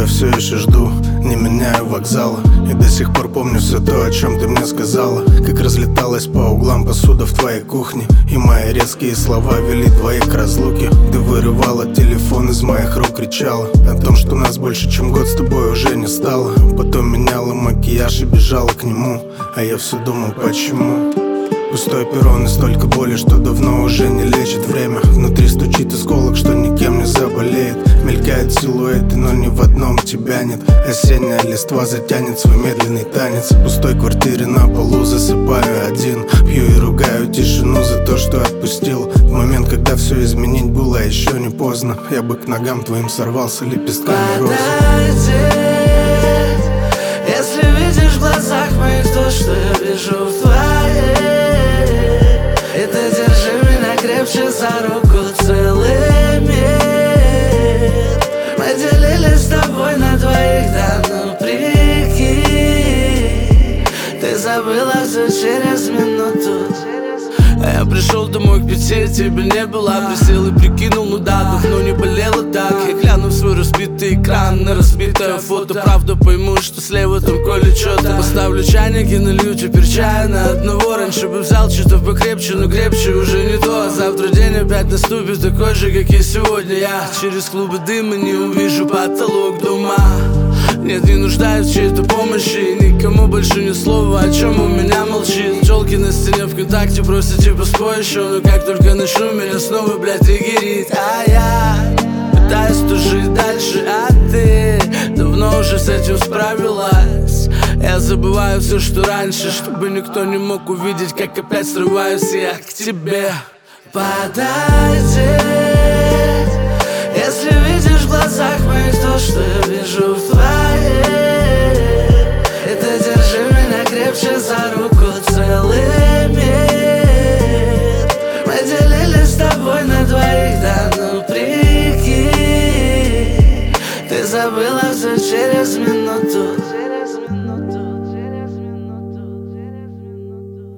тебя все еще жду, не меняю вокзала. И до сих пор помню все то, о чем ты мне сказала. Как разлеталась по углам посуда в твоей кухне, и мои резкие слова вели твои к разлуке. Ты вырывала телефон из моих рук, кричала о том, что нас больше чем год с тобой уже не стало. Потом меняла макияж и бежала к нему, а я все думал, почему. Пустой перрон и столько боли, что давно уже не лечит время. Внутри стучит осколок, что никем не заболеет. Мелькают силуэты, но ни в одном тебя нет. Осенняя листва затянет свой медленный танец. В пустой квартире на полу засыпаю один. Пью и ругаю тишину за то, что отпустил. В момент, когда все изменить было еще не поздно, я бы к ногам твоим сорвался лепестками роз. Если видишь в глазах моих то, что я вижу в твоей, и ты держи меня крепче за руку, целый мир. Мы делили с тобой на двоих, да ну прикинь, ты забыла все через минуту. А я пришел домой к 5, тебя не было. Присел и прикинул, ну да, давно не болело так. Я гляну в свой разбитый экран, на разбитое фото. Правда пойму, что слева там что-то. Поставлю чайник и налью теперь чая на одного. Раньше бы взял что-то покрепче, но крепче уже не то. Завтра день опять наступит такой же, как и сегодня. Я через клубы дыма не увижу потолок дома. Нет, не нуждаюсь в чьей-то помощи, никому больше ни слова, о чем у меня молчит. Челки на стене ВКонтакте просят типа спой еще, но как только начну, меня снова, блядь, триггерит. А я пытаюсь тужить дальше, а ты давно уже с этим справилась. Я забываю все, что раньше, чтобы никто не мог увидеть, как опять срываюсь я к тебе. Подойди, если видишь в глазах моих то, что я вижу в твоей, и ты держи меня крепче за руку, целый мир. Мы делили с тобой на двоих, да ну прикинь, ты забыла все через минуту.